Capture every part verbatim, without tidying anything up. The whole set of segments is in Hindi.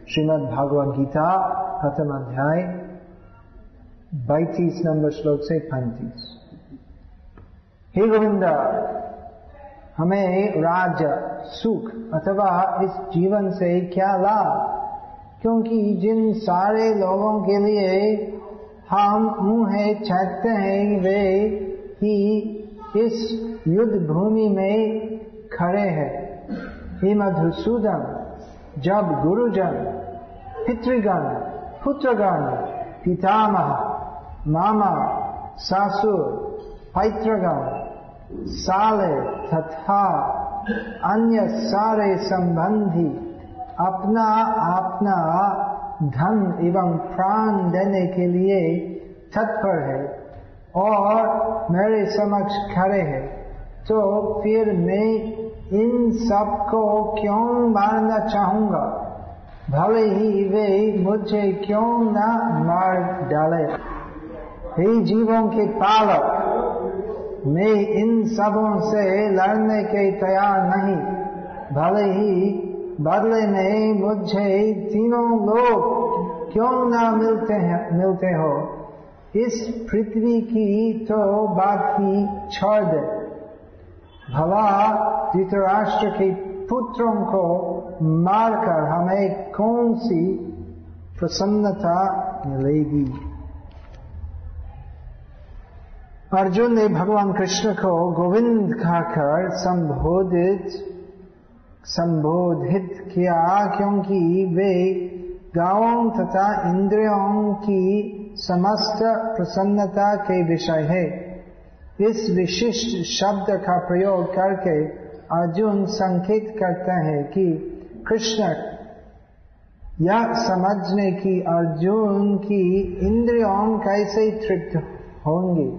श्रीमद् भागवत गीता प्रथम अध्याय बैतीस नंबर श्लोक से पैंतीस। हे गोविंदा, हमें राज्य सुख अथवा इस जीवन से क्या लाभ, क्योंकि जिन सारे लोगों के लिए हम मुँह चाहते हैं वे ही इस युद्ध भूमि में खड़े हैं। हे मधुसूदन, जब गुरुजन, पितृगण, पुत्रगण, पितामह, मामा, सासुर, पैतृगण, साले तथा अन्य सारे संबंधी अपना अपना धन एवं प्राण देने के लिए तत्पर है और मेरे समक्ष खड़े हैं, तो फिर मैं इन सब को क्यों मारना चाहूंगा, भले ही वे मुझे क्यों न मार डाले। हे जीवों के पालक, मैं इन सबों से लड़ने के तैयार नहीं, भले ही बदले में मुझे तीनों लोग क्यों न मिलते हैं मिलते हो। इस पृथ्वी की तो बात ही छोड़ दे, भला धृतराष्ट्र के पुत्रों को मारकर हमें कौन सी प्रसन्नता मिलेगी। अर्जुन ने भगवान कृष्ण को गोविंद कहकर संबोधित संबोधित किया, क्योंकि वे गावों तथा इंद्रियों की समस्त प्रसन्नता के विषय है। इस विशिष्ट शब्द का प्रयोग करके अर्जुन संकेत करते हैं कि कृष्ण यह समझने की अर्जुन की इंद्रियों कैसे तृप्त होंगी,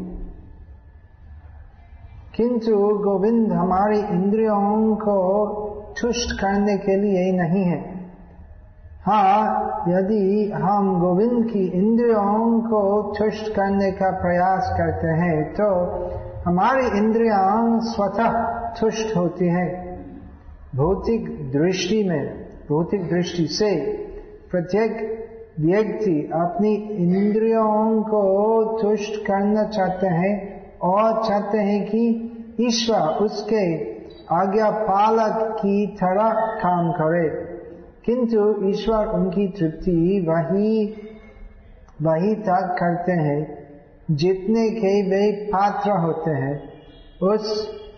किंतु गोविंद हमारी इंद्रियों को तुष्ट करने के लिए नहीं है। हाँ, यदि हम गोविंद की इंद्रियों को तुष्ट करने का प्रयास करते हैं तो हमारी इंद्रियां स्वतः तुष्ट होती हैं। भौतिक दृष्टि में भौतिक दृष्टि से प्रत्येक व्यक्ति अपनी इंद्रियों को तुष्ट करना चाहते हैं और चाहते हैं कि ईश्वर उसके आज्ञा पालक की तरह काम करे, किंतु ईश्वर उनकी तृप्ति वही वही तक करते हैं जितने के वे पात्र होते हैं। उस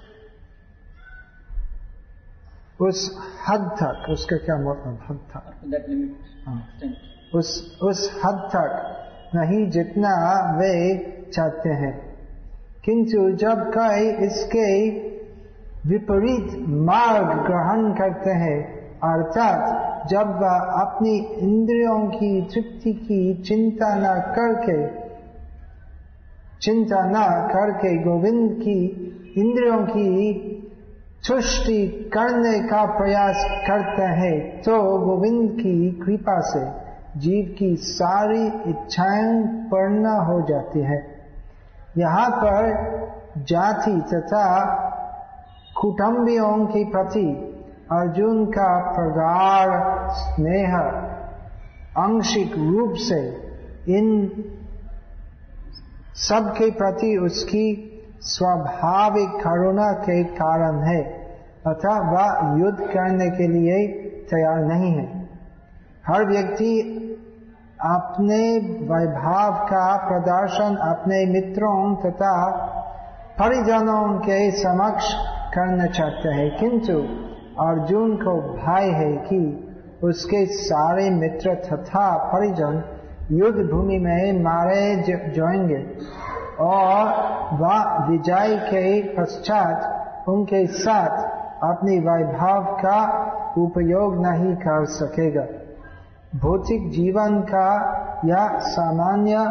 उस हद तक, उसका क्या मतलब हद तक, उस उस हद तक नहीं जितना वे चाहते हैं। किंतु जब कोई इसके विपरीत मार्ग ग्रहण करते हैं, अर्थात जब वह अपनी इंद्रियों की तृप्ति की चिंता न करके चिंता न करके गोविंद की इंद्रियों की तुष्टि करने का प्रयास करते हैं, तो गोविंद की कृपा से जीव की सारी इच्छाएं पूर्ण हो जाती है। यहाँ पर जाति तथा कुटुंबियों के प्रति अर्जुन का प्रगाढ़ स्नेह आंशिक रूप से इन सब के प्रति उसकी स्वाभाविक करुणा के कारण है, अतः वह युद्ध करने के लिए तैयार नहीं है। हर व्यक्ति अपने वैभव का प्रदर्शन अपने मित्रों तथा परिजनों के समक्ष करना चाहते हैं, किंतु अर्जुन को भय है कि उसके सारे मित्र तथा परिजन युद्ध भूमि में मारे जाएंगे और वह विजय के पश्चात उनके साथ अपनी वैभव का उपयोग नहीं कर सकेगा। भौतिक जीवन का यह सामान्य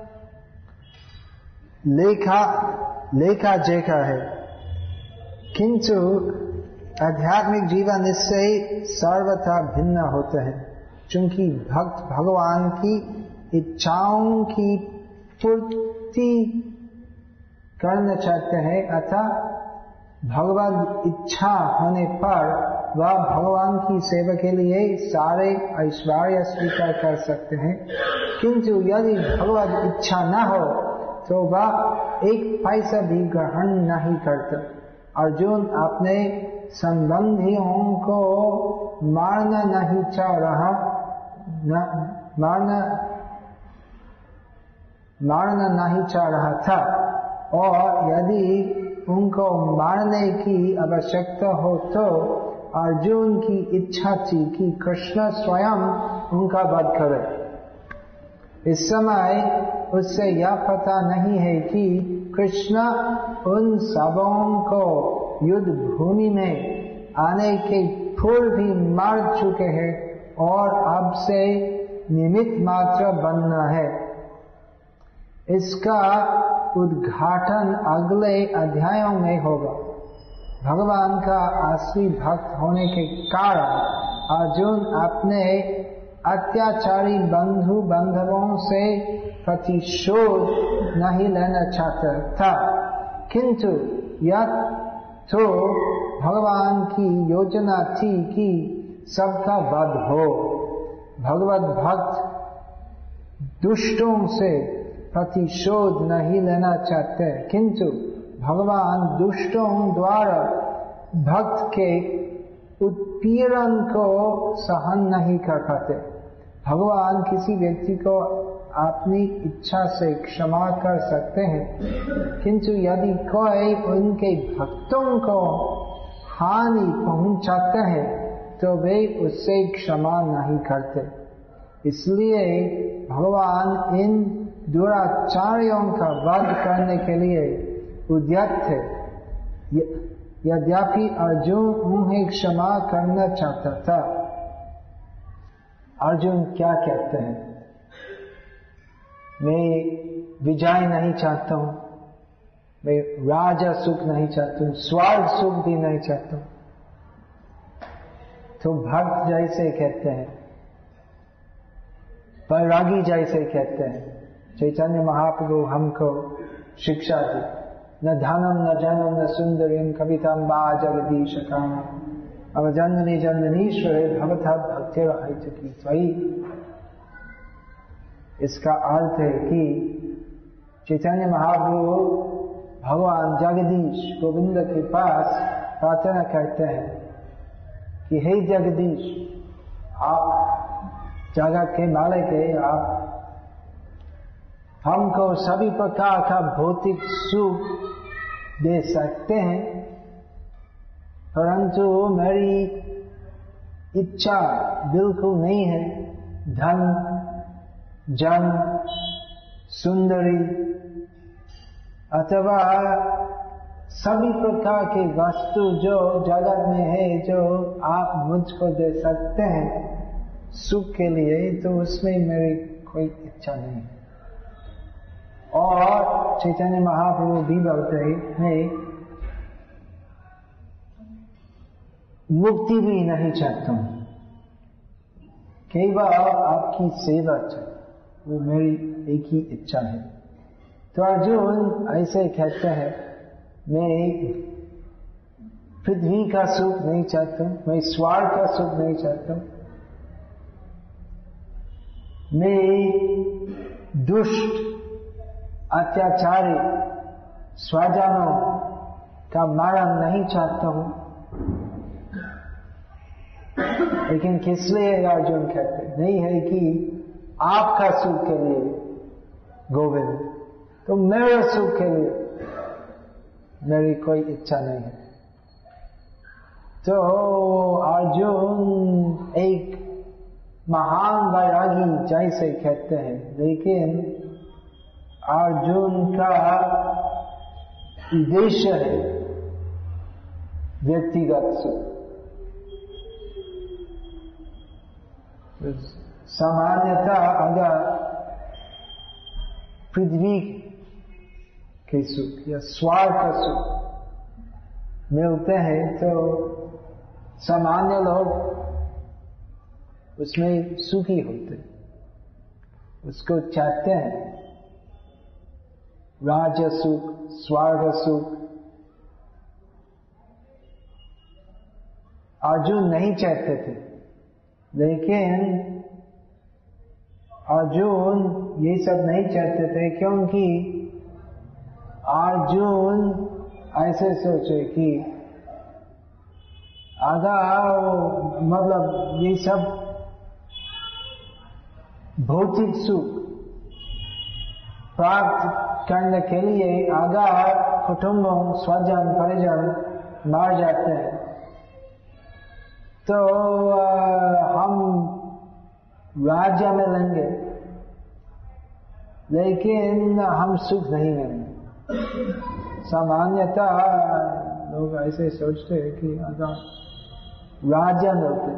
लेखा लेखा जोखा है, किंतु आध्यात्मिक जीवन इससे सर्वथा भिन्न होता है, क्योंकि भक्त भगवान की इच्छाओं की पूर्ति करना चाहते हैं, अतः भगवत इच्छा होने पर वह भगवान की सेवा के लिए सारे ऐश्वर्य स्वीकार कर सकते हैं, किंतु यदि भगवत इच्छा न हो तो वह एक पैसा भी ग्रहण नहीं करता। अर्जुन अपने संबंधियों को मारना नहीं चाह रहा न, मारना मारना नहीं चाह रहा था, और यदि उनको मारने की आवश्यकता हो तो अर्जुन की इच्छा थी कि कृष्ण स्वयं उनका वध करे। इस समय उससे यह पता नहीं है कि कृष्ण उन सबों को युद्ध भूमि में आने के पूर्व भी मार चुके हैं और अब से निमित्त मात्र बनना है। इसका उद्घाटन अगले अध्यायों में होगा। भगवान का असली भक्त होने के कारण अर्जुन अपने अत्याचारी बंधु बांधवों से प्रतिशोध नहीं लेना चाहता था, किंतु यह तो भगवान की योजना थी कि सबका वध हो। भगवत भक्त दुष्टों से प्रतिशोध नहीं लेना चाहते, किंतु भगवान दुष्टों द्वारा भक्त के उत्पीड़न को सहन नहीं कर पाते। भगवान किसी व्यक्ति को अपनी इच्छा से क्षमा कर सकते हैं, किंतु यदि कोई उनके भक्तों को हानि पहुंचाता है तो वे उससे क्षमा नहीं करते। इसलिए भगवान इन दुराचार्यों का वध करने के लिए उद्यत थे। यद्यपि अर्जुन उन्हें क्षमा करना चाहता था। अर्जुन क्या कहते हैं? मैं विजय नहीं चाहता हूं, मैं राजा सुख नहीं चाहता हूं, स्वर्ग सुख भी नहीं चाहता हूं। तो भक्त जैसे कहते हैं, बैरागी जैसे कहते हैं। चैतन्य महाप्रभु हमको शिक्षा दी, न धनम न जनम न सुंदरीम कविताम बा जगदीश कामम अवजननी जननीश्वरे भवथा भक्तिर हैतुकी त्वयि। इसका अर्थ है कि चैतन्य महाप्रभु भगवान जगदीश गोविंद के पास प्रार्थना करते हैं कि हे जगदीश, आप जगत के मालिक है, आप हमको सभी प्रकार का भौतिक सुख दे सकते हैं, परंतु मेरी इच्छा बिल्कुल नहीं है धन जन सुंदरी अथवा सभी प्रकार के वस्तु जो जगत में है, जो आप मुझको दे सकते हैं सुख के लिए, तो उसमें मेरी कोई इच्छा नहीं है। और चैतन्य महाप्रभु भी बोलते हैं, मुक्ति भी नहीं चाहता हूं, केवल आपकी सेवा चाहिए, वो मेरी एक ही इच्छा है। तो अर्जुन ऐसे कहते हैं, मैं पृथ्वी का सुख नहीं चाहता हूं, मैं स्वर्ग का सुख नहीं चाहता हूं, मैं दुष्ट अत्याचारी स्वजनों का मरण नहीं चाहता हूं। लेकिन किस लिए अर्जुन कहते नहीं है कि आपका सुख के लिए गोविंद, तो मेरे सुख के लिए मेरी कोई इच्छा नहीं है। तो अर्जुन एक महान वैरागी जैसे कहते हैं, लेकिन अर्जुन का उद्देश्य है व्यक्तिगत सुख। सामान्यतः अगर पृथ्वी के सुख या स्वर्ग का सुख मिलते हैं तो सामान्य लोग उसमें सुखी होते, उसको चाहते हैं। राज्य सुख, स्वर्ग सुख, अर्जुन नहीं चाहते थे, लेकिन अर्जुन ये सब नहीं चाहते थे क्योंकि अर्जुन ऐसे सोचे कि अगर मतलब ये सब भौतिक सुख प्राप्त करने के लिए अगर कुटुंबों स्वजन परिजन मार जाते हैं तो हम राज्य में लेंगे, लेकिन हम सुख नहीं मिलेंगे। सामान्यतः लोग ऐसे सोचते हैं कि अगर राज्य मिलते,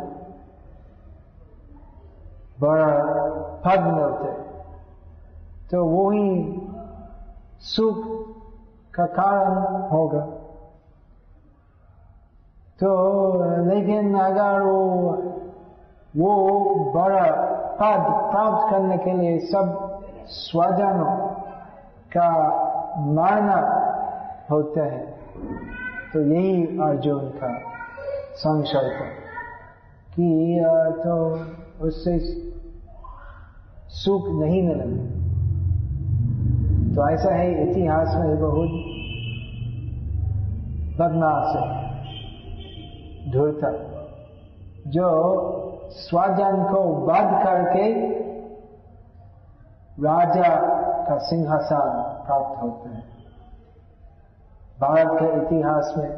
बड़ा पद मिलते, तो वही सुख का कारण होगा। तो लेकिन अगर वो वो बड़ा पद प्राप्त करने के लिए सब स्वजनों का मारना होता है, तो यही अर्जुन का संशय था कि तो उससे सुख नहीं मिलेगा। तो ऐसा है, इतिहास में बहुत बदमाश है धूर्त, जो स्वजन को वध करके राजा का सिंहासन प्राप्त होते हैं। भारत के इतिहास में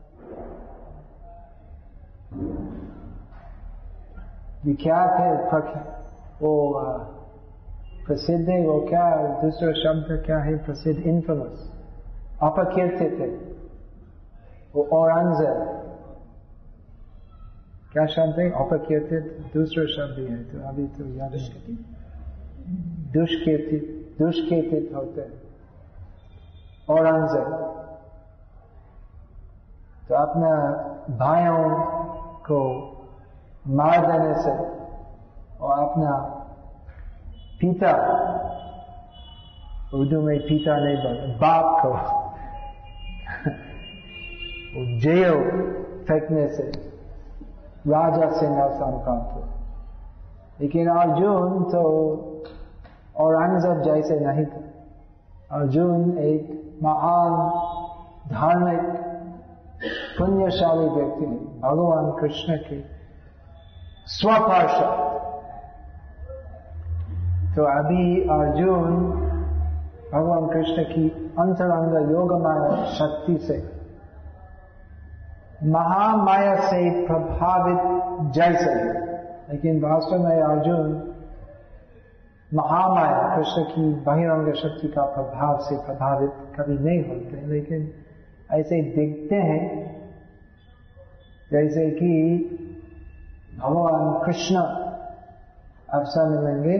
विख्यात है, वो प्रसिद्ध है, वो क्या दूसरा शब्द क्या है, प्रसिद्ध, इन्फेमस, अपकीर्तित है वो औरंगजेब। क्या शब्द है? अपकीर्तित दूसरा शब्द है, तो अभी तो याद नहीं। दुष्कीर्तित, दुष्कीर्तित होते हैं औरंगजेब। तो अपना भाइयों को मार देने से और अपना पिता, उर्दू में पिता नहीं बोलते, बाप को जेल फेंकने से राजा सिंहासन प्राप्त हो। लेकिन अर्जुन तो औरंगजेब जैसे नहीं था। अर्जुन एक महान धार्मिक पुण्यशाली व्यक्ति है, भगवान कृष्ण के स्वपार्षद। तो अभी अर्जुन भगवान कृष्ण की अंतरंग योगमाया शक्ति से, महामाया से प्रभावित जैसे, लेकिन वास्तव में अर्जुन महामाया कृष्ण की बहिरंग शक्ति का प्रभाव से प्रभावित कभी नहीं होते, लेकिन ऐसे दिखते हैं जैसे कि भगवान कृष्ण अवसर मिलेंगे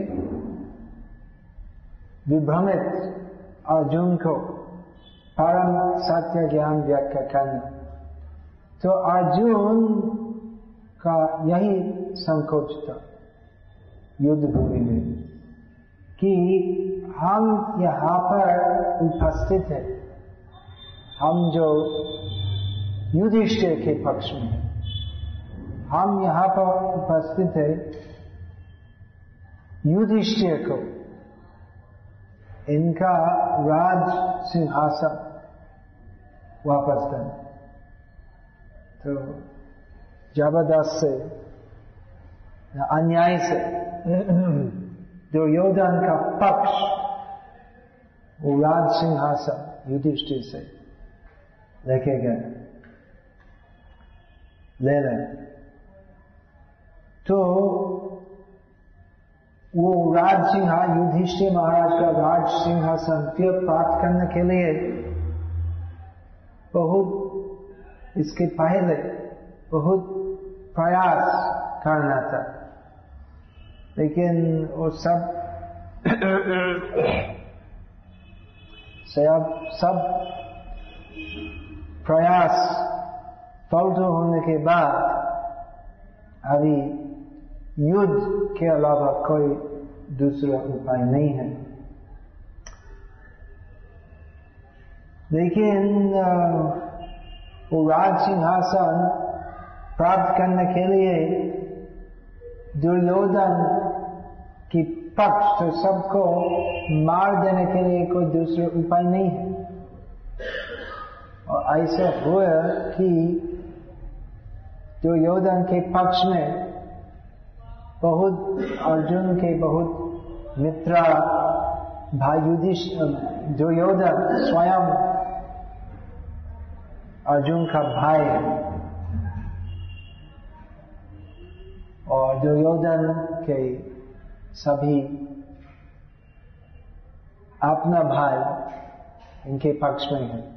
विभ्रमित अर्जुन को परम सत्य ज्ञान व्याख्या करना। तो अर्जुन का यही संकोच था युद्ध भूमि में कि हम यहाँ पर उपस्थित हैं, हम जो युधिष्ठिर के पक्ष में हैं, हम यहाँ पर उपस्थित हैं युधिष्ठिर को इनका राज सिंहासन वापस देना। तो जबरदस्त से, अन्याय से दुर्योधन का पक्ष वो राज सिंहासन युधिष्ठिर से लेके गए, ले लें। तो वो राज सिंहासन, युधिष्ठिर महाराज का राज सिंहासन फिर प्राप्त करने के लिए बहुत, इसके पहले बहुत प्रयास करना था, लेकिन वो सब सब सब प्रयास फलतू होने के बाद अभी युद्ध के अलावा कोई दूसरा उपाय नहीं है। लेकिन वो राज सिंहासन प्राप्त करने के लिए दुर्योधन की पक्ष, तो सबको मार देने के लिए कोई दूसरा उपाय नहीं है। और ऐसा हुआ कि दुर्योधन के पक्ष में बहुत अर्जुन के बहुत मित्र, भाई युधिष्ठिर, दुर्योधन स्वयं अर्जुन का भाई है और दुर्योधन के सभी अपना भाई इनके पक्ष में है।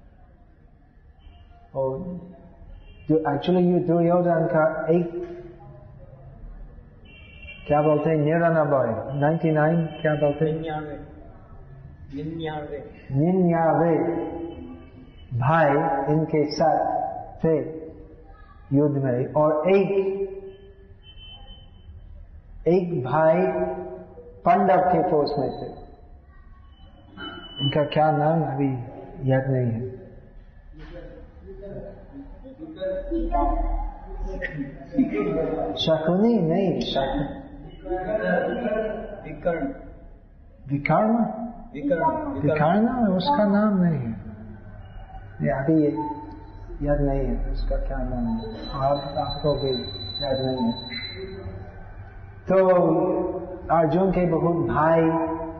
और जो एक्चुअली ये दुर्योधन का एक क्या बोलते हैं निन्यानवे नाइन्टी नाइन क्या बोलते हैं निन्यानवे निन्यानवे भाई इनके साथ थे युद्ध में, और एक एक भाई पांडव के फोर्स में थे। इनका क्या नाम अभी याद नहीं है। शकुनी नहीं, शकुनी विकर्ण विकर्ण विकर्ण उसका नाम नहीं है, ये अभी याद नहीं है उसका क्या नाम है, आप आपको भी याद नहीं है। तो अर्जुन के बहुत भाई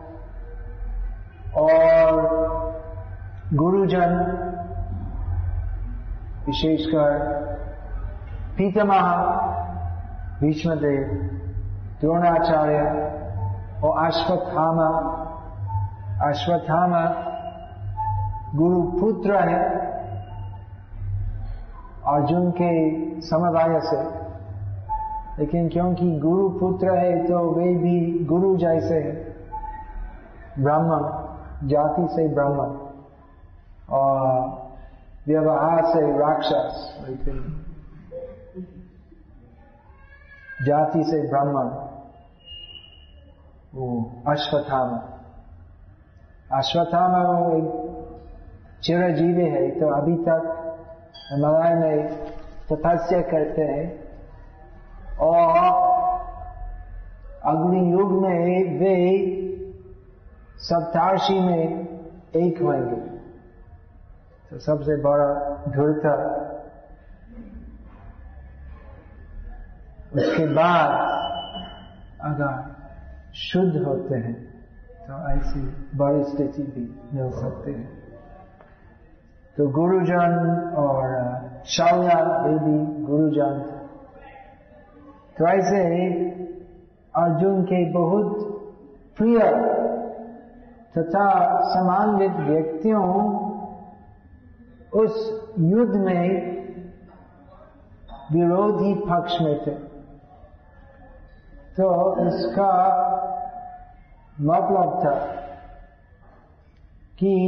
और गुरुजन, विशेषकर पितामह भीष्मदेव, द्रोणाचार्य और अश्वत्थामा। अश्वत्थामा गुरु पुत्र है अर्जुन के समवाय से, लेकिन क्योंकि गुरु पुत्र है तो वे भी गुरु जैसे है, ब्राह्मण जाति से ब्राह्मण और व्यवहार से राक्षस, जाति से ब्राह्मण वो अश्वत्थामा। अश्वत्थामा वो एक चिरजीवी है, तो अभी तक हिमालय में तपस्या करते हैं और अग्नि युग में वे सप्तर्षि में एक होंगे। तो सबसे बड़ा धूर्ता, उसके बाद अगर शुद्ध होते हैं तो ऐसी बड़ी स्थिति भी मिल सकती है। तो गुरुजन और शौर्य देवी गुरुजन, तो ऐसे अर्जुन के बहुत प्रिय तथा सम्मानित व्यक्तियों उस युद्ध में विरोधी पक्ष में थे। तो इसका मतलब था कि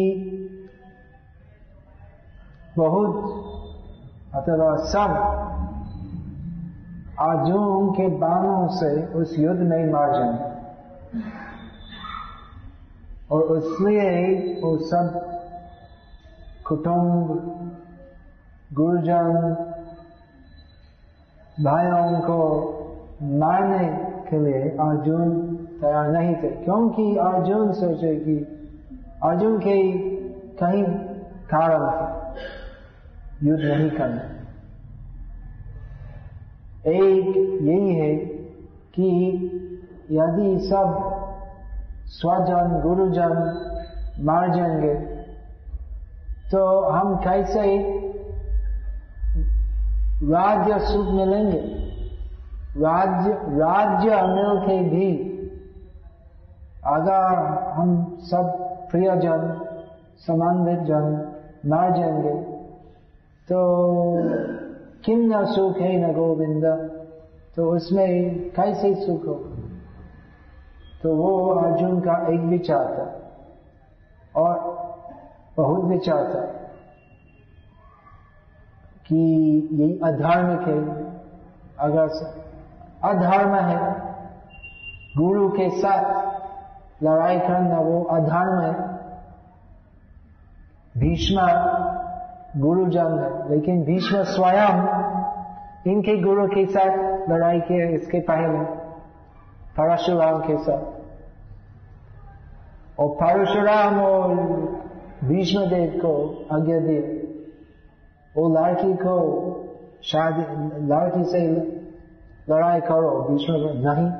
बहुत अथवा सब अर्जुन के बाणों से उस युद्ध में मार जाएंगे, और इसलिए वो सब कुटुंब गुरुजन भाइयों को मारने के लिए अर्जुन तैयार नहीं थे, क्योंकि अर्जुन सोचे कि अर्जुन के कई कारण थे युद्ध नहीं करना। एक यही है कि यदि सब स्वजन गुरुजन मार जाएंगे तो हम कैसे राज्य सुख मिलेंगे। राज्य राज्य मिल के भी अगर हम सब प्रियजन संबंधित जन मार जाएंगे तो किम न सुख है न गोविंद, तो उसमें कैसे सुख हो। तो वो अर्जुन का एक विचार था और बहुत विचार था कि यही अधर्म के, अगर अधर्म है गुरु के साथ लड़ाई करना वो अधर्म है। भीष्म गुरुजन है, लेकिन भीष्म स्वयं इनके गुरु के साथ लड़ाई किया इसके पहले परशुराम के साथ, और परशुराम और भीष्म देव को आज्ञा दिया वो लड़की को शादी लड़की से लड़ाई करो। भीष्म नहीं,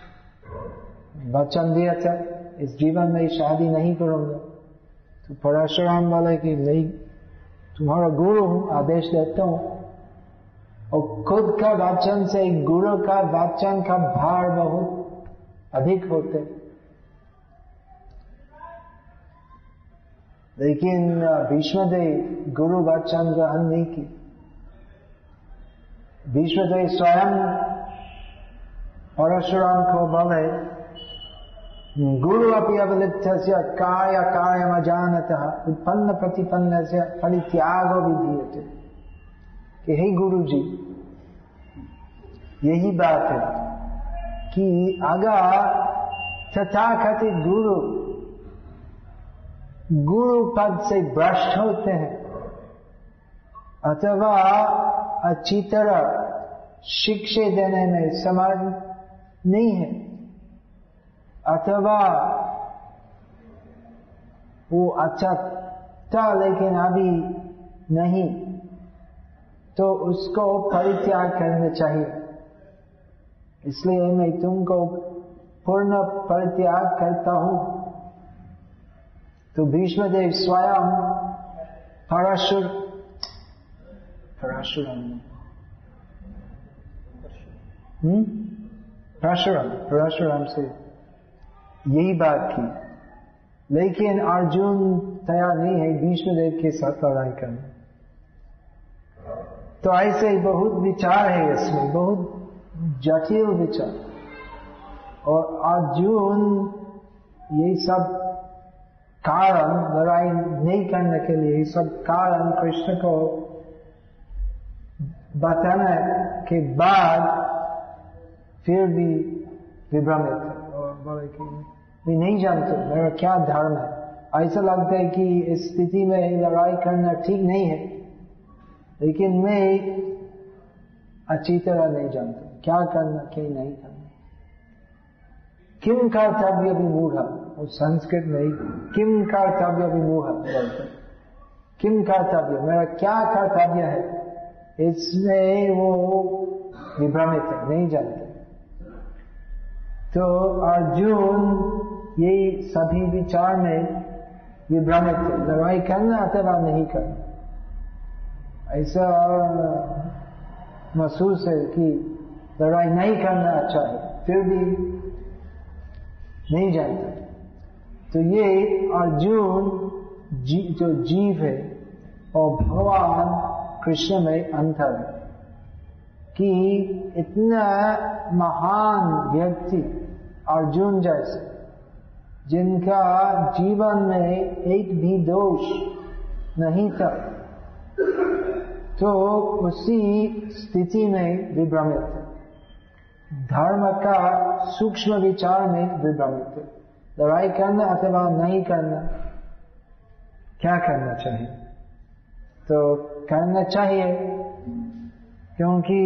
वचन दिया था इस जीवन में शादी नहीं करूंगा। तो परशुराम बोले कि नहीं, तुम्हारा गुरु हूं, आदेश देता हूं। और खुद का वचन से गुरु का वचन का भार बहुत अधिक होते, लेकिन भीष्मदेव गुरु वचन ग्रहण नहीं की। भीष्मदेव स्वयं परशुराम को बोले गुरु अपि अवलिप्तस्य काय कार्यमजानतः उत्पन्न प्रतिपन्नस्य परित्यागो विधीयते, कि हे गुरु जी, यही बात है कि अगर तथाकथित गुरु गुरु पद से भ्रष्ट होते हैं अथवा अच्छी तरह शिक्षा देने में समर्थ नहीं है, अथवा वो अच्छा था लेकिन अभी नहीं, तो उसको परित्याग करना चाहिए। इसलिए मैं तुमको पूर्ण परित्याग करता हूं। तो भीष्मदेव स्वयं परशुर परशुराम हम्म परशुराम परशुराम से यही बात की, लेकिन अर्जुन तैयार नहीं है भीष्मदेव के साथ लड़ाई करने। तो ऐसे बहुत विचार है इसमें, बहुत जटिल विचार। और अर्जुन ये सब कारण लड़ाई नहीं करने के लिए, ये सब कारण कृष्ण को बताने के बाद फिर भी विभ्रमित है और बोले कि मैं नहीं जानता मेरा क्या धर्म है। ऐसा लगता है कि इस स्थिति में लड़ाई करना ठीक नहीं है, लेकिन मैं अच्छी तरह नहीं जानता क्या करना क्या नहीं करना। किम कर्तव्य विमूढ़, और संस्कृत में किम कर्तव्य विमूढ़ बोलते, किम कर्तव्य मेरा क्या कर्तव्य है, इसमें वो विभ्रमित है, नहीं जानते। तो अर्जुन ये सभी विचार में विभ्रमित है, लड़ाई करना अथवा नहीं करना। ऐसा महसूस है कि लड़ाई नहीं करना अच्छा है, फिर भी नहीं जानता। तो ये अर्जुन जी, जो जीव है और भगवान कृष्ण में अंतर है कि इतना महान व्यक्ति अर्जुन जैसे, जिनका जीवन में एक भी दोष नहीं था, तो उसी स्थिति में विभ्रमित है, धर्म का सूक्ष्म विचार में विभ्रमित है। लड़ाई करना अथवा नहीं करना, क्या करना चाहिए? तो करना चाहिए, क्योंकि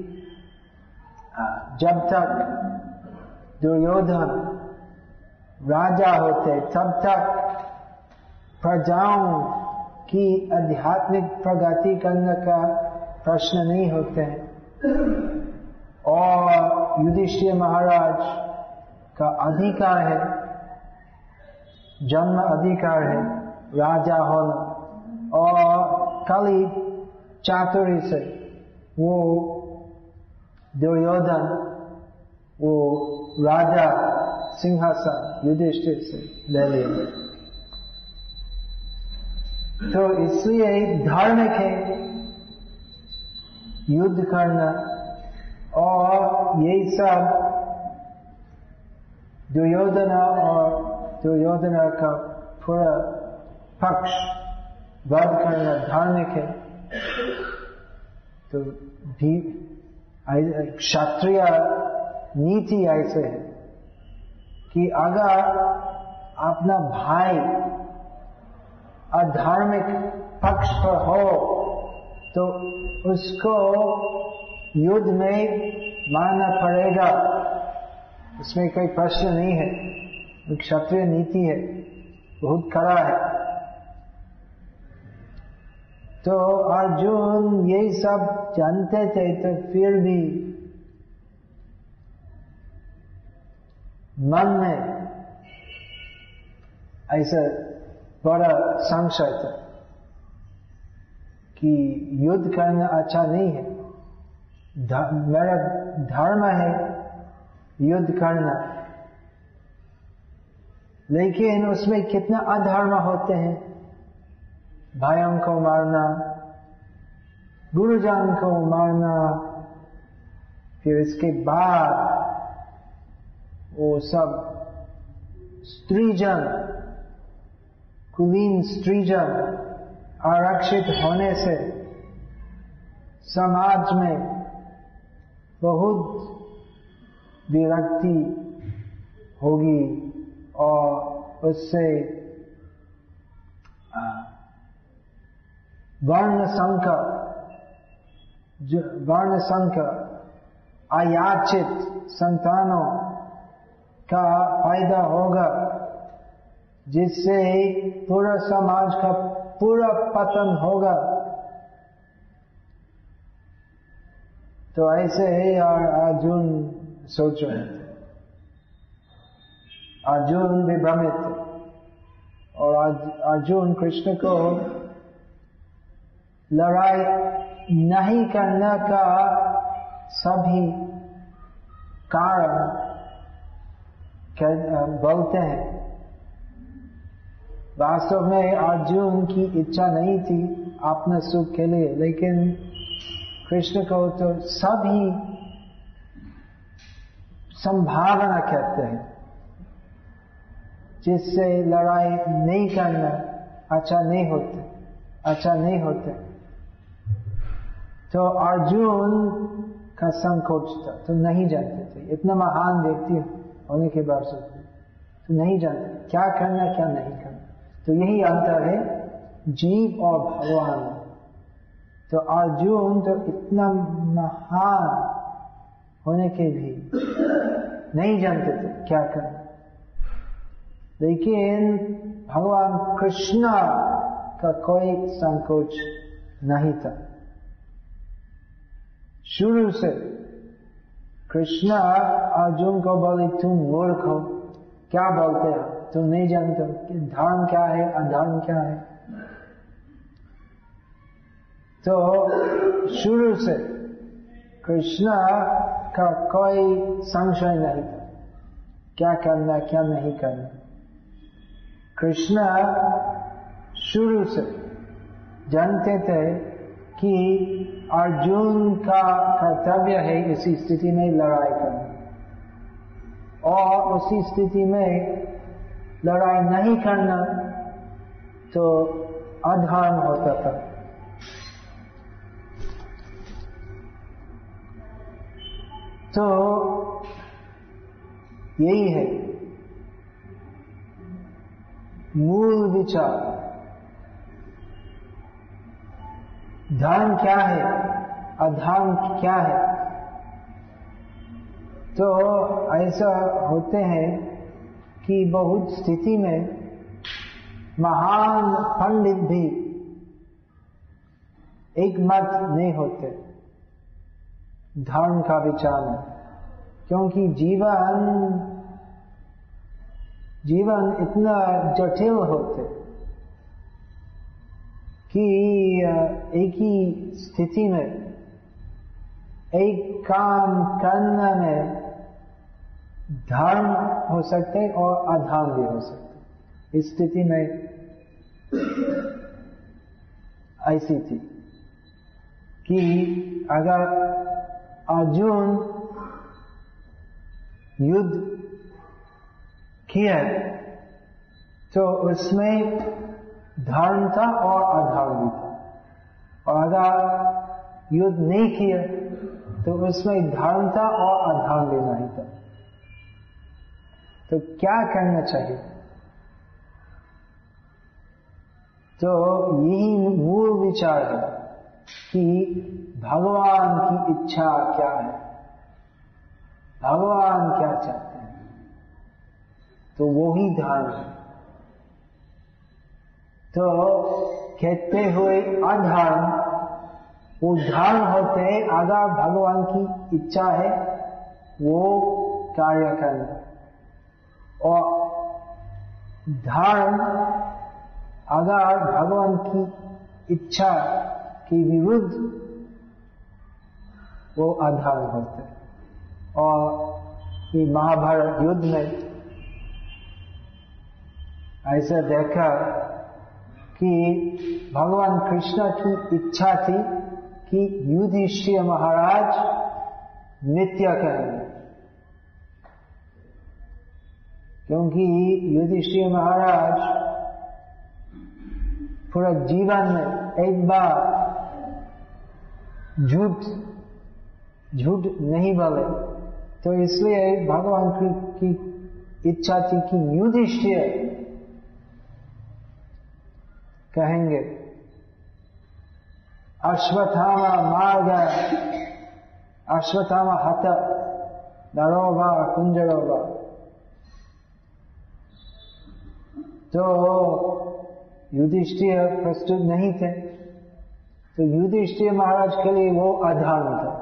जब तक दुर्योधन राजा होते तब तक प्रजाओं की आध्यात्मिक प्रगति करने का प्रश्न नहीं होते हैं। और युधिष्ठिर महाराज का अधिकार है, जन्म अधिकार है राजा होना, और खाली चातुरी से वो दुर्योधन वो राजा सिंहासन युधिष्ठिर से ले लिया। तो इसलिए धार्मिक है युद्ध करना, और ये सब दुर्योधन और दुर्योधन का पूरा पक्ष वध करना धार्मिक है। तो भी क्षत्रिय नीति ऐसे है कि अगर अपना भाई अधार्मिक पक्ष पर हो तो उसको युद्ध में मारना पड़ेगा, इसमें कोई प्रश्न नहीं है। क्षत्रिय नीति है, बहुत कड़ा है। तो अर्जुन ये सब जानते थे, तो फिर भी मन में ऐसा बड़ा संशय था कि युद्ध करना अच्छा नहीं है। मेरा धर्म है युद्ध करना, लेकिन उसमें कितना अधर्म होते हैं। भाइयों को मारना, गुरुजन को मारना, फिर इसके बाद वो सब स्त्रीजन, कुलीन स्त्रीजन आरक्षित होने से समाज में बहुत विरक्ति होगी और उससे वर्ण संकर वर्ण संकर अयाचित संतानों का फायदा होगा, जिससे पूरा समाज का पूरा पतन होगा। तो ऐसे ही अर्जुन सोच रहे थे। अर्जुन भी भ्रमित थे और अर्जुन कृष्ण को लड़ाई नहीं करने का सभी कारण बोलते हैं। वास्तव में अर्जुन की इच्छा नहीं थी अपने सुख के लिए, लेकिन कृष्ण को तो सभी संभावना कहते हैं जिससे लड़ाई नहीं करना अच्छा नहीं होते अच्छा नहीं होते तो अर्जुन का संकोच था, तो नहीं जानते थे। इतना महान व्यक्ति होने के बावजूद तो नहीं जानते क्या करना क्या नहीं करना। तो यही अंतर है जीव और भगवान। तो अर्जुन तो इतना महान होने के भी नहीं जानते थे क्या करना, लेकिन भगवान कृष्ण का कोई संकोच नहीं था। शुरू से कृष्ण अर्जुन को बोले तुम मूर्ख हो, क्या बोलते हो, तुम नहीं जानते कि धर्म क्या है अधर्म क्या है। तो शुरू से कृष्ण का कोई संशय नहीं था क्या करना क्या नहीं करना। कृष्ण शुरू से जानते थे कि अर्जुन का कर्तव्य है इसी स्थिति में लड़ाई करना, और उसी स्थिति में लड़ाई नहीं करना तो अधर्म होता था। तो यही है मूल विचार। धर्म क्या है अधर्म क्या है। तो ऐसा होते हैं कि बहुत स्थिति में महान पंडित भी एक मत नहीं होते धर्म का विचार में, क्योंकि जीवन जीवन इतना जटिल होते कि एक ही स्थिति में एक काम करने में धर्म हो सकते और अधर्म भी हो सकते। इस स्थिति में ऐसी थी कि अगर अर्जुन युद्ध किया तो उसमें धर्म था और अधर्म भी था, और अगर युद्ध नहीं किया तो उसमें धर्म था और अधर्म भी नहीं था। तो क्या करना चाहिए। तो यही मूल विचार है कि भगवान की इच्छा क्या है, भगवान क्या चाहते हैं, तो वो ही धर्म है। तो कहते हुए अधर्म, वो धर्म होते अगर भगवान की इच्छा है वो कार्य करना, और धर्म अगर भगवान की इच्छा के विरुद्ध वो अधर्म होते। और ये महाभारत युद्ध में ऐसा देखा कि भगवान कृष्ण की इच्छा थी कि युधिष्ठिर महाराज नृत्य करेंगे, क्योंकि युधिष्ठिर महाराज पूरा जीवन में एक बार झूठ झूठ नहीं बोले, तो इसलिए भगवान की इच्छा थी कि युधिष्ठिर कहेंगे अश्वत्थामा मार्ग अश्वत्थामा हत नरोवा कुंजरोवा। तो युधिष्ठिर प्रस्तुत नहीं थे, तो युधिष्ठिर महाराज के लिए वो अधर्म था।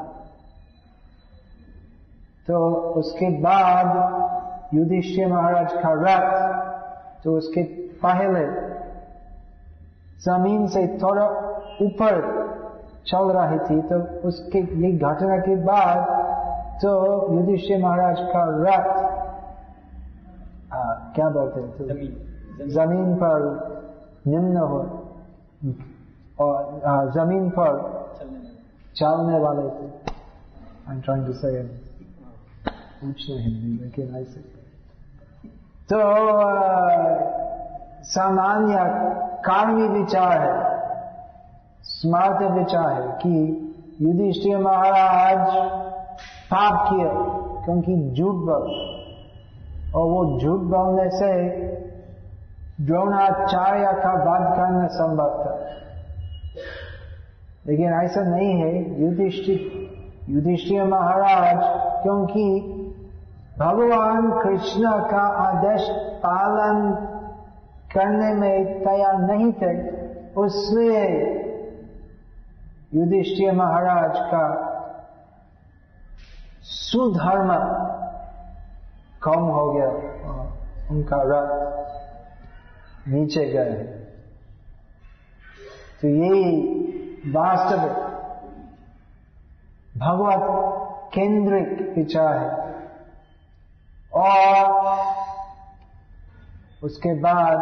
तो उसके बाद युधिष्ठिर महाराज का रथ तो उसके पहले जमीन से थोड़ा ऊपर चल रही थी, तो उसके ये घटना के बाद तो युधिष्ठिर महाराज का रथ आ, क्या बोलते हैं, तो जमीन, जमीन, जमीन पर निम्न हो और आ, जमीन पर चलने वाले थे। I'm trying to say पूछना हिंदी लेकिन ऐसे तो सामान्य कार्मी विचार है, स्मार्ट विचार है कि युधिष्ठिर महाराज पाप किया क्योंकि झूठ बोल, और वो झूठ बोलने से द्रोणाचार्य का वध करना संभव था। लेकिन ऐसा नहीं है। युधिष्ठिर युधिष्ठिर महाराज क्योंकि भगवान कृष्ण का आदेश पालन करने में तैयार नहीं थे, उसलिए युधिष्ठिर महाराज का सुधर्म कम हो गया, उनका रथ नीचे गए। तो यही वास्तविक भगवत केंद्रित विचार है। और उसके बाद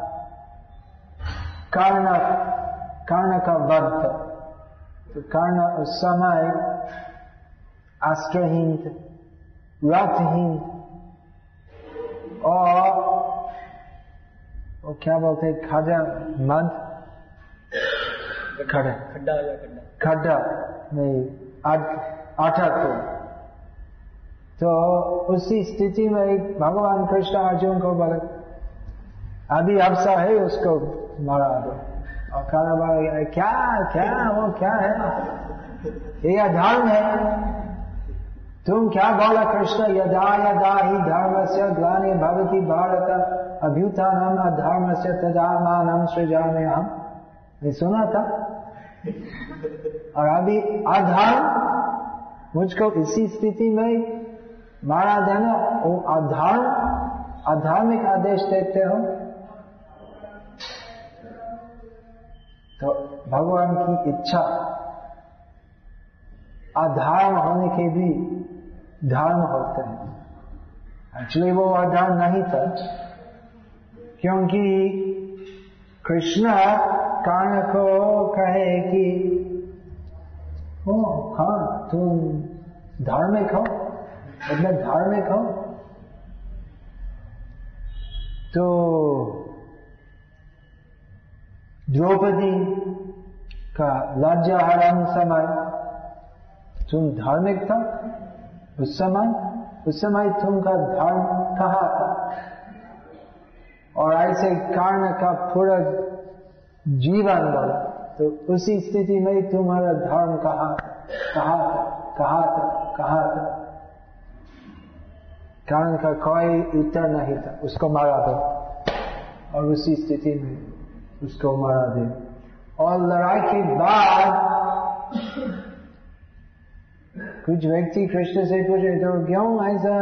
कर्ण कर्ण का वध, तो कर्ण उस समय अस्त्रहीन थे, रथहीन, और वो क्या बोलते हैं, खड़ा मध खड़ा खड्डा या खड्डा खड्डा नहीं आटा को। तो उसी स्थिति में भगवान कृष्ण अर्जुन को बोले अभी अवसर है उसको मारा दो, और कर्ण बोले क्या क्या वो क्या है, ये अधर्म है, तुम क्या बोला कृष्ण, यदा यदा ही धर्मस्य ग्लानि भवति भारत अभ्युत्थानम् अधर्मस्य तदात्मानं सृजाम्यहम्। ये सुना था। और अभी अधर्म मुझको इसी स्थिति में मारा देना, वो अधर्म अधार्मिक आदेश देते हो। तो भगवान की इच्छा अधर्म होने के भी धर्म होते हैं। एक्चुअली वो अधर्म नहीं था, क्योंकि कृष्ण कर्ण को कहे कि ओ हाँ तुम धार्मिक हो, मतलब धार्मिक हो, तो द्रौपदी का लज्जाहरण समय तुम धार्मिक था, उस समय उस समय तुमका धर्म कहा था। और ऐसे कर्ण का पूरा जीवन बोला तो उसी स्थिति में तुम्हारा धर्म कहाँ कहाँ कहाँ था कहाँ था कारण का कोई उत्तर नहीं था, उसको मारा दो। और उसी स्थिति में उसको मारा दे। और लड़ाई के बाद कुछ व्यक्ति कृष्ण से पूछे तो क्यों ऐसा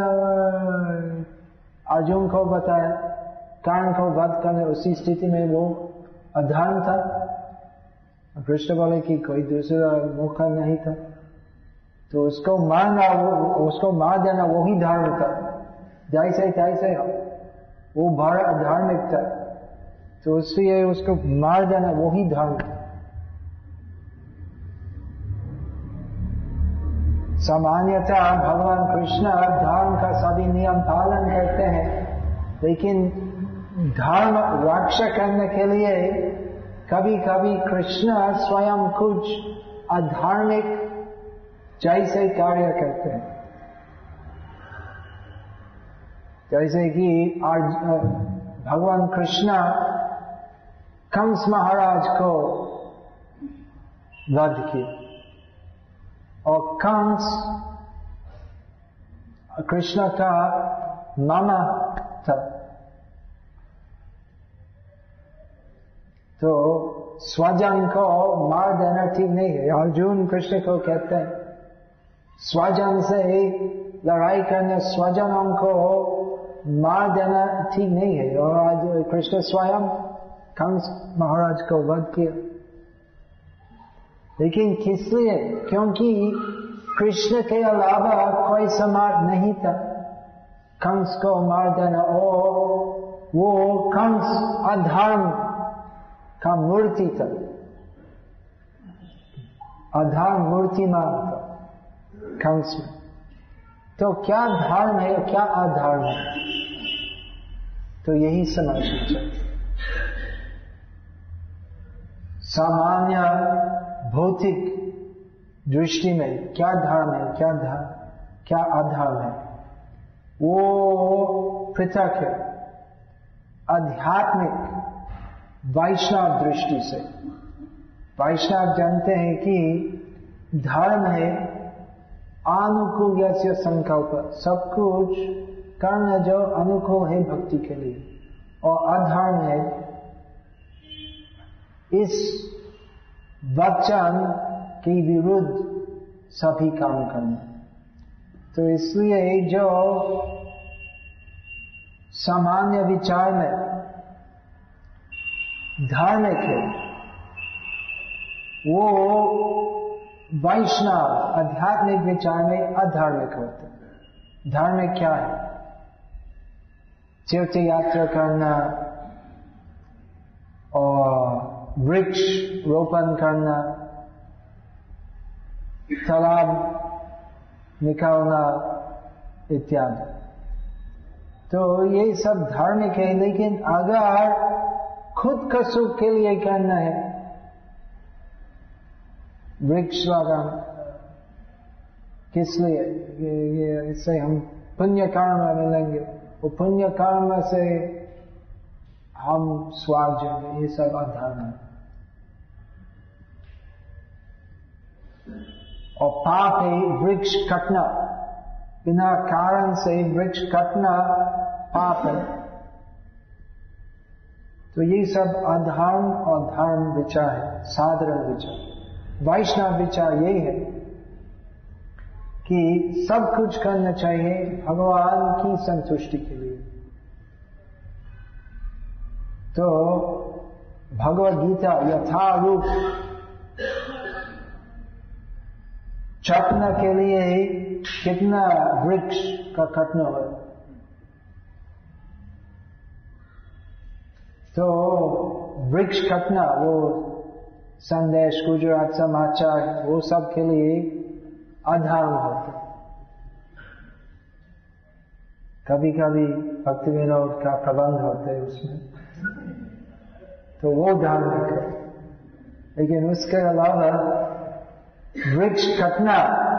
अर्जुन को बताया, कारण को वध करने, उसी स्थिति में वो अधर्म था। कृष्ण बोले कि कोई दूसरा मौका नहीं था, तो उसको मारना, वो उसको मार देना वही धर्म था। जैसे तैसे वो धार्मिक था, तो इसलिए उसको मार देना वही धर्म था। सामान्यतः भगवान कृष्ण धर्म का सभी नियम पालन करते हैं, लेकिन धर्म रक्षा करने के लिए कभी कभी कृष्ण स्वयं कुछ अधार्मिक जैसे कार्य करते हैं। जैसे कि आज भगवान कृष्ण कंस महाराज को वध किया, और कंस कृष्ण का मामा था। तो स्वजन को मार देना ठीक नहीं है। अर्जुन कृष्ण को कहते हैं स्वजन से लड़ाई करने, स्वजनों को मार देना ठीक नहीं है। और आज कृष्ण स्वयं कंस महाराज को वध किया, लेकिन किस लिए? क्योंकि कृष्ण के अलावा कोई सम्राट नहीं था कंस को मार देना। और वो कंस अधर्म का मूर्ति था, अधर्म मूर्तिमान था कंस में। तो क्या धर्म है और क्या अधर्म है, तो यही समझना चाहिए। सामान्य भौतिक दृष्टि में क्या धर्म है, क्या धर्म, क्या अधर्म है, वो पृथक है। आध्यात्मिक वैष्णव दृष्टि से, वैष्णव जानते हैं कि धर्म है अनुकूल से संकल्प, सब कुछ करना जो अनुकूल है भक्ति के लिए। और अधर्म है इस वचन के विरुद्ध सभी काम करना। तो इसलिए जो सामान्य विचार में धार्मिक है, वो वैष्णव आध्यात्मिक विचार में अधार्मिक होते हैं। धार्मिक क्या है? तीर्थ यात्रा करना और वृक्ष रोपण करना, तालाब निकालना इत्यादि। तो ये सब धार्मिक है, लेकिन अगर खुद का सुख के लिए करना है, वृक्ष लगाना किस लिए? ये, ये इससे हम पुण्य कर्म मिलेंगे, वो पुण्य कर्म से हम स्वर्ग जाएंगे, ये सब अधर्म है। और पाप है वृक्ष कटना, बिना कारण से वृक्ष कटना पाप है। तो ये सब अधर्म और धर्म विचार है, साधारण विचार। वैष्णव विचार यही है कि सब कुछ करना चाहिए भगवान की संतुष्टि के लिए। तो भगवद गीता यथारूप चपना के लिए कितना वृक्ष का कटना हो। तो वृक्ष कटना, वो संदेश, गुजरात समाचार, वो सब के लिए अधर्म होते। कभी कभी भक्ति विनोद का प्रबंध होते हैं उसमें, तो वो धार्मिक है। लेकिन उसके अलावा वृक्ष कटना,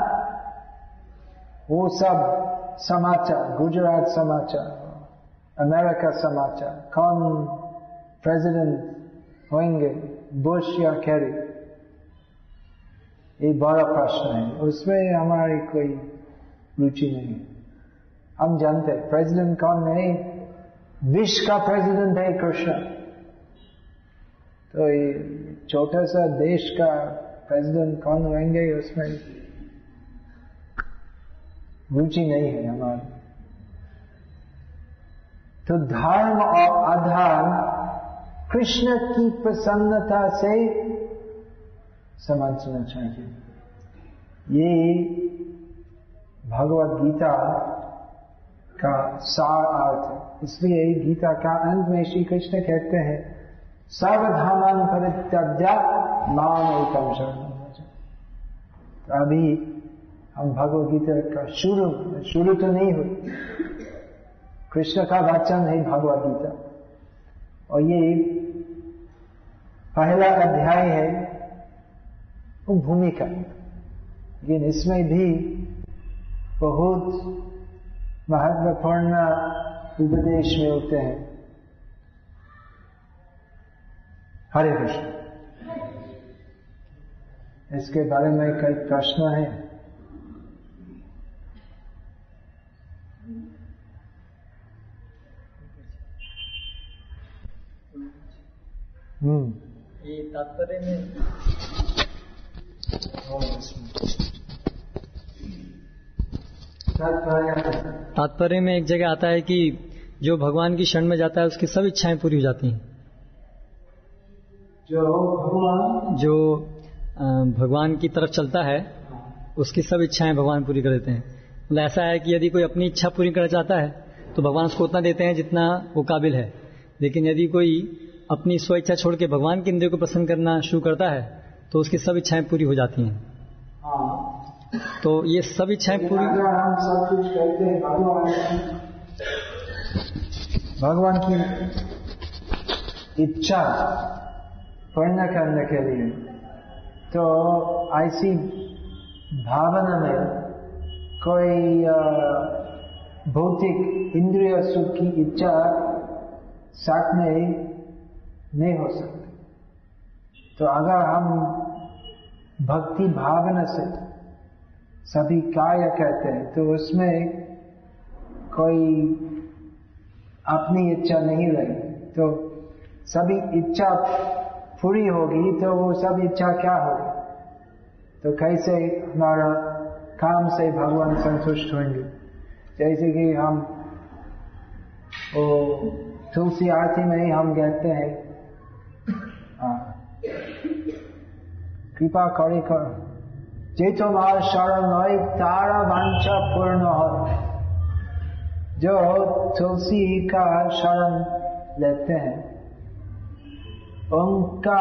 वो सब समाचार, गुजरात समाचार, अमेरिका समाचार, कौन प्रेसिडेंट होंगे, बुश या कैरी, ये बड़ा प्रश्न है, उसमें हमारी कोई रुचि नहीं। हम जानते हैं प्रेसिडेंट कौन है, विश्व का प्रेसिडेंट है कृष्ण। तो ये छोटा सा देश का प्रेसिडेंट कौन होंगे, उसमें रुचि नहीं है हमारी। तो धर्म और अधर्म कृष्ण की प्रसन्नता से समझना चाहिए। ये भगवत गीता का सार अर्थ है। इसलिए गीता का अंत में श्री कृष्ण कहते हैं सर्वधर्मान् परित्यज्य माम् एकं शरणं व्रज। अभी हम भगवत गीता का शुरू शुरू तो नहीं हुई, कृष्ण का वचन है भगवत गीता, और ये पहला अध्याय है भूमिका, लेकिन इसमें भी बहुत महत्वपूर्ण उपदेश मिलते हैं। हरे कृष्ण। इसके बारे में कई प्रश्न है। हम्म ये तात्पर्य में तात्पर्य में एक जगह आता है कि जो भगवान की शरण में जाता है उसकी सब इच्छाएं पूरी हो जाती हैं। जो भगवान जो भगवान की तरफ चलता है उसकी सब इच्छाएं भगवान पूरी कर देते हैं। मतलब ऐसा है कि यदि कोई अपनी इच्छा पूरी करना चाहता है तो भगवान उसको उतना देते हैं जितना वो काबिल है, लेकिन यदि कोई अपनी स्व इच्छा छोड़ के भगवान के इंद्रियों को प्रसन्न करना शुरू करता है तो उसकी सब इच्छाएं पूरी हो जाती हैं। हाँ। तो ये सब इच्छाएं पूरी, हम सब कुछ करते हैं भगवान भगवान की इच्छा पूर्ण करने के लिए, तो ऐसी भावना में कोई भौतिक इंद्रिय सुख की इच्छा साथ में नहीं हो सकती। तो अगर हम भक्ति भावना से सभी कार्य करते हैं तो उसमें कोई अपनी इच्छा नहीं रही, तो सभी इच्छा पूरी होगी तो वो सब इच्छा क्या होगी, तो कैसे हमारा काम से भगवान संतुष्ट होंगे। जैसे कि हम वो तुलसी आरती में हम कहते हैं कृपा करे कर जे तुम्हार शरण नय तारा वांछा पूर्ण हो। जो तुलसी का शरण लेते हैं उनका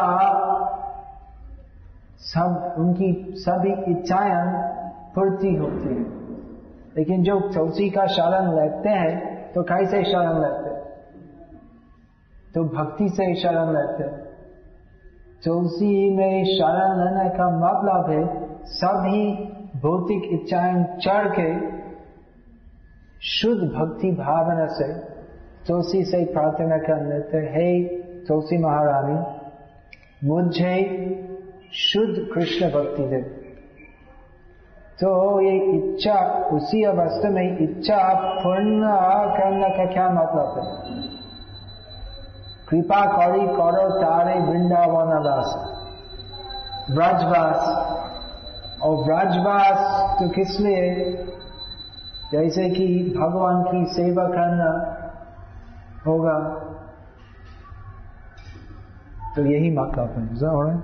सब उनकी सभी इच्छाएं पूर्ति होती है। लेकिन जो तुलसी का शरण लेते हैं तो कैसे शरण लेते हैं, तो भक्ति से शरण लेते हैं। तुलसी में शरण लेने का मतलब है सभी भौतिक इच्छाएं चढ़ के शुद्ध भक्ति भावना से तुलसी से प्रार्थना कर लेते, हे तुलसी महारानी मुझे शुद्ध कृष्ण भक्ति दे। तो ये इच्छा, उसी अवस्था में इच्छा पूर्ण करने का क्या मतलब है, कृपा करी करो तारे वृंदावन वास, ब्रजवास। और ब्रजवास तो किस लिए, जैसे कि भगवान की सेवा करना होगा, तो यही मतलब है।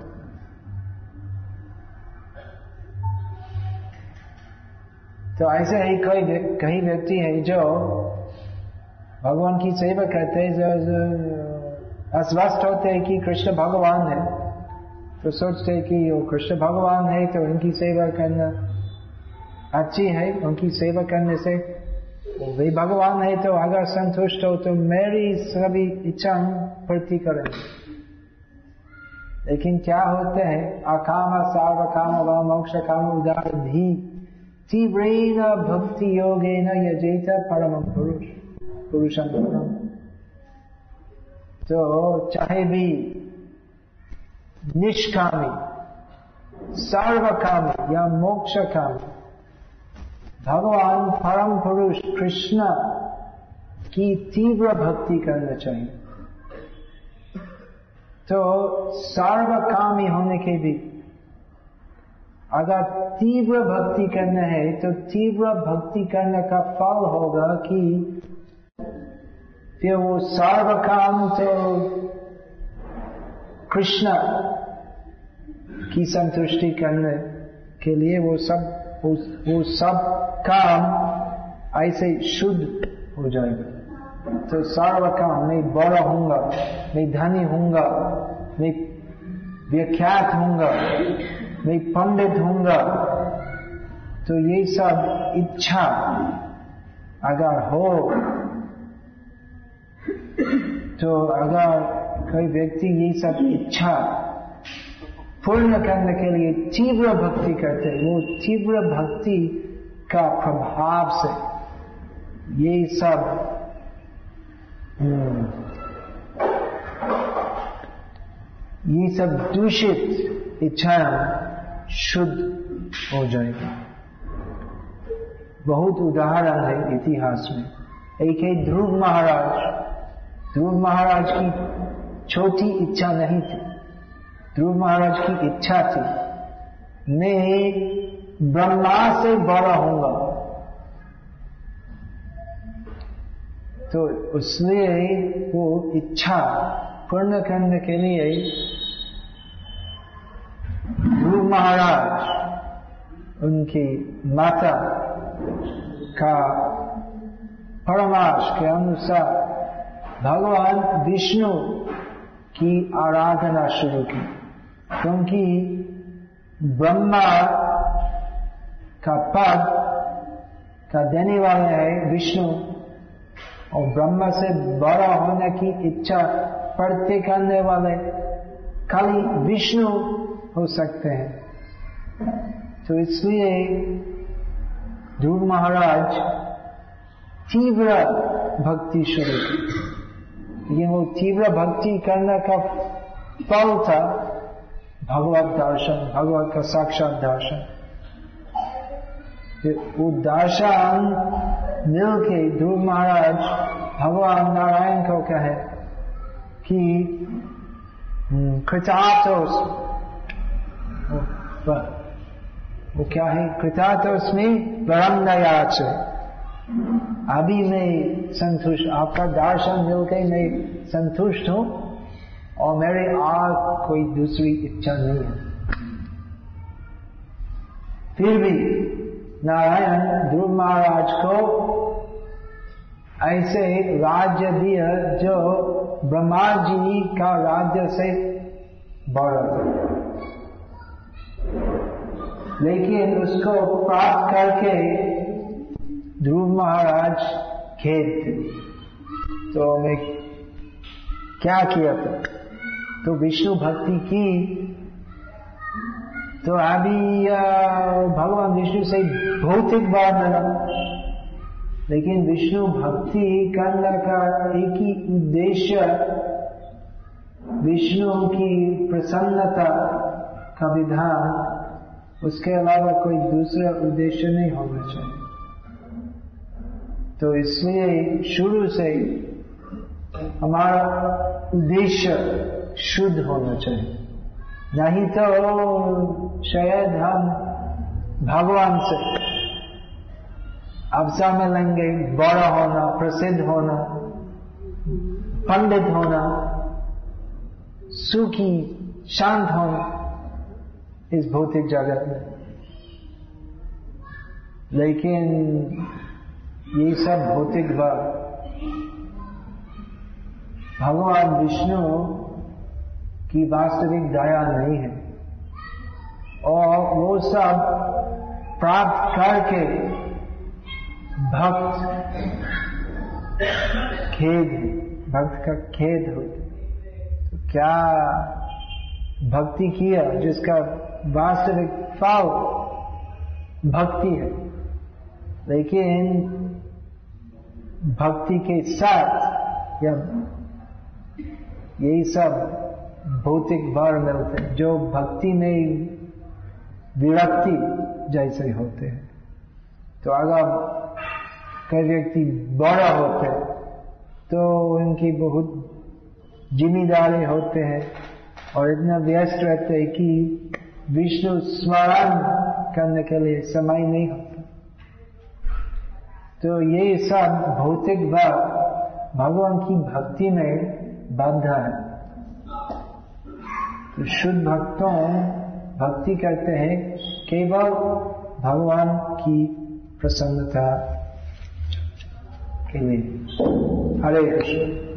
तो ऐसे ही कोई कई व्यक्ति है जो भगवान की सेवा करते हैं, जो, जो अस्वस्थ होते हैं कि कृष्ण भगवान है, तो सोचते हैं कि वो कृष्ण भगवान है तो उनकी सेवा करना अच्छी है, उनकी सेवा करने से वे भगवान है, तो अगर संतुष्ट हो तो मेरी सभी इच्छा पूर्ति करेंगे। लेकिन क्या होते हैं, अकाम सर्व काम व मोक्ष काम उदार धी तीव्रेण भक्ति योगेन यजेत परमं पुरुष पुरुषं परम। तो चाहे भी निष्कामी सर्व काम या मोक्ष काम भगवान परम पुरुष कृष्ण की तीव्र भक्ति करना चाहिए। तो सर्वकामी होने के भी अगर तीव्र भक्ति करना है तो तीव्र भक्ति करने का फल होगा कि फिर वो सर्वकाम तो कृष्ण की संतुष्टि करने के लिए वो सब वो, वो सब काम ऐसे शुद्ध हो जाएगा। तो सर्व काम, मैं बड़ा हूंगा, मैं धनी हूंगा, मैं विख्यात हूंगा, मैं पंडित हूंगा, तो ये सब इच्छा अगर हो तो अगर कोई व्यक्ति ये सब इच्छा पूर्ण करने के लिए तीव्र भक्ति करते, वो तीव्र भक्ति का प्रभाव से ये सब ये सब दूषित इच्छाएं शुद्ध हो जाएगी। बहुत उदाहरण है इतिहास में। एक है ध्रुव महाराज। ध्रुव महाराज की छोटी इच्छा नहीं थी। ध्रुव महाराज की इच्छा थी मैं ब्रह्मा से बड़ा होऊंगा। तो उसलिए वो इच्छा पूर्ण करने के लिए ध्रुव महाराज उनकी माता का परामर्श के अनुसार भगवान विष्णु की आराधना शुरू की, क्योंकि ब्रह्मा का पद का देने वाले है विष्णु, और ब्रह्मा से बड़ा होने की इच्छा प्रत्येक करने वाले खाली विष्णु हो सकते हैं। तो इसलिए ध्रुव महाराज तीव्र भक्ति शुरू की। लेकिन वो तीव्र भक्ति करने का फल था भगवत दर्शन, भगवत का साक्षात दर्शन। वो दर्शन मिलके ध्रुव महाराज भगवान नारायण को कहे कि कृतार्थोस, वो, वो क्या है, कृतार्थोस में परम दयाच, अभी मैं संतुष्ट, आपका दर्शन मिलके मैं संतुष्ट हूं और मेरे और कोई दूसरी इच्छा नहीं है। फिर भी नारायण ध्रुव महाराज को ऐसे राज्य दिया जो ब्रह्मा जी का राज्य से बड़ा था, लेकिन उसको प्राप्त करके ध्रुव महाराज खेद थे। तो मैं क्या किया था, तो विष्णु भक्ति की। तो अभी भगवान विष्णु से भौतिक बात मिला, लेकिन विष्णु भक्ति करने का एक ही उद्देश्य विष्णु की प्रसन्नता का विधान, उसके अलावा कोई दूसरा उद्देश्य नहीं होना चाहिए। तो इसलिए शुरू से हमारा उद्देश्य शुद्ध होना चाहिए, नहीं तो शायद हम भगवान से अवसर मिलेंगे बड़ा होना, प्रसिद्ध होना, पंडित होना, सुखी शांत होना इस भौतिक जगत में। लेकिन ये सब भौतिक बात भगवान विष्णु की वास्तविक दया नहीं है, और वो सब प्राप्त करके भक्त खेद, भक्त का खेद होता। तो क्या भक्ति किया जिसका वास्तविक फल भक्ति है, लेकिन भक्ति के साथ या यही सब भौतिक भार मिलते हैं। जो भक्ति में विरक्ति जैसे होते हैं। तो अगर कोई व्यक्ति बड़ा होते हैं तो उनकी बहुत जिम्मेदारी होते हैं और इतना व्यस्त रहते हैं कि विष्णु स्मरण करने के लिए समय नहीं होता। तो ये सब भौतिक बात भगवान की भक्ति में बाधा है। तो शुद्ध भक्तों भक्ति करते हैं केवल भगवान की प्रसन्नता के लिए। हरे कृष्ण।